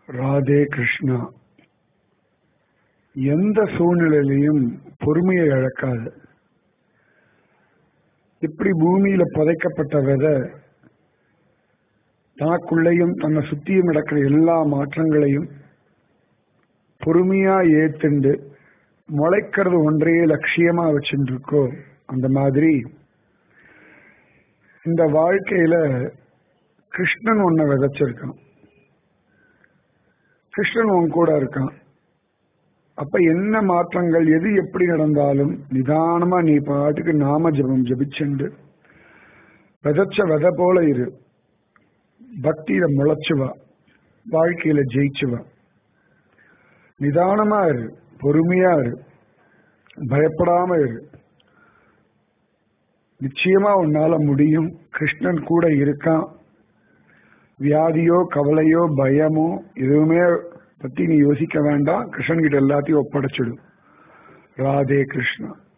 ராதே கிருஷ்ணா. எந்த சூழ்நிலையிலையும் பொறுமையை இழக்காது. இப்படி பூமியில புதைக்கப்பட்ட விதை தனக்குள்ளேயும் தன்னை சுத்தியும் நடக்கிற எல்லா மாற்றங்களையும் பொறுமையா ஏத்துண்டு முளைக்கிறது ஒன்றையே லட்சியமா வச்சுட்டு இருக்கோ, அந்த மாதிரி இந்த வாழ்க்கையில கிருஷ்ணன் உன்னை விதைச்சிருக்கான். கிருஷ்ணன் உன் கூட இருக்கான். அப்ப என்ன மாற்றங்கள் எது எப்படி நடந்தாலும் நிதானமா நீ பாட்டுக்கு நாம ஜபம் ஜபிச்சுண்டு விதைச்ச விதை போல இரு. பக்தியில முளைச்சுவா, வாழ்க்கையில ஜெயிச்சுவா. நிதானமா இரு, பொறுமையா இரு, பயப்படாம இரு. நிச்சயமா உன்னால முடியும். கிருஷ்ணன் கூட இருக்கான். வியாதியோ கவலையோ பயமோ எதுவுமே பத்தி நீ யோசிக்க வேண்டாம். கிருஷ்ணன் கிட்ட எல்லாத்தையும் ஒப்படைச்சிடு. ராதே கிருஷ்ணா.